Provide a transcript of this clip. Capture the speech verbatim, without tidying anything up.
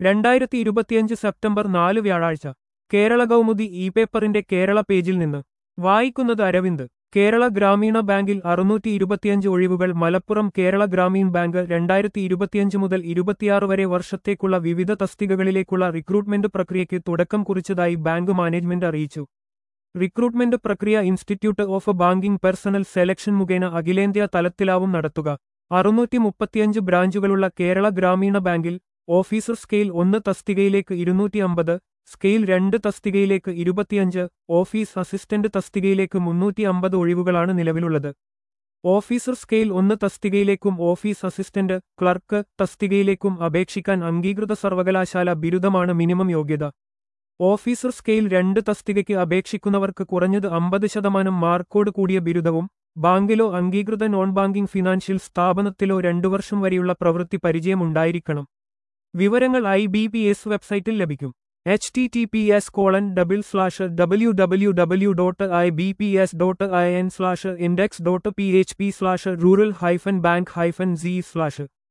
രണ്ടായിരത്തി ഇരുപത്തിയഞ്ച് സെപ്റ്റംബർ നാല് വ്യാഴാഴ്ച കേരള കൗമുദി ഇ പേപ്പറിന്റെ കേരള പേജിൽ നിന്ന് വായിക്കുന്നത് അരവിന്ദ്. കേരള ഗ്രാമീണ ബാങ്കിൽ അറുന്നൂറ്റി ഇരുപത്തിയഞ്ച് ഒഴിവുകൾ. മലപ്പുറം കേരള ഗ്രാമീൺ ബാങ്ക് രണ്ടായിരത്തി ഇരുപത്തിയഞ്ച് മുതൽ ഇരുപത്തിയാറ് വരെ വർഷത്തേക്കുള്ള വിവിധ തസ്തികകളിലേക്കുള്ള റിക്രൂട്ട്മെന്റ് പ്രക്രിയയ്ക്ക് തുടക്കം കുറിച്ചതായി ബാങ്ക് മാനേജ്മെന്റ് അറിയിച്ചു. റിക്രൂട്ട്മെന്റ് പ്രക്രിയ institute of banking personnel selection മുഖേന അഖിലേന്ത്യാ തലത്തിലാവും നടത്തുക. അറുന്നൂറ്റി മുപ്പത്തിയഞ്ച് ബ്രാഞ്ചുകളുള്ള കേരള ഗ്രാമീണ ബാങ്കിൽ ഓഫീസർ സ്കെയിൽ ഒന്ന് തസ്തികയിലേക്ക് ഇരുന്നൂറ്റി അമ്പത്, സ്കെയിൽ രണ്ട് തസ്തികയിലേക്ക് ഇരുപത്തിയഞ്ച്, ഓഫീസ് അസിസ്റ്റന്റ് തസ്തികയിലേക്ക് മുന്നൂറ്റി അമ്പത് ഒഴിവുകളാണ് നിലവിലുള്ളത്. ഓഫീസർ സ്കെയിൽ ഒന്ന് തസ്തികയിലേക്കും ഓഫീസ് അസിസ്റ്റന്റ്, ക്ലർക്ക് തസ്തികയിലേക്കും അപേക്ഷിക്കാൻ അംഗീകൃത സർവകലാശാല ബിരുദമാണ് മിനിമം യോഗ്യത. ഓഫീസർ സ്കെയിൽ രണ്ട് തസ്തികയ്ക്ക് അപേക്ഷിക്കുന്നവർക്ക് കുറഞ്ഞത് അമ്പത് ശതമാനം മാർക്കോട് കൂടിയ ബിരുദവും ബാങ്കിലോ അംഗീകൃത നോൺ ബാങ്കിംഗ് ഫിനാൻഷ്യൽ സ്ഥാപനത്തിലോ രണ്ടു വർഷം വരെയുള്ള പ്രവൃത്തി പരിചയമുണ്ടായിരിക്കണം. വിവരങ്ങൾ ഐ ബി പി എസ് വെബ്സൈറ്റിൽ ലഭിക്കും. H T T P S colon double slash W W W dot I B P S dot I N slash index dot P H P slash rural hyphen bank hyphen C slash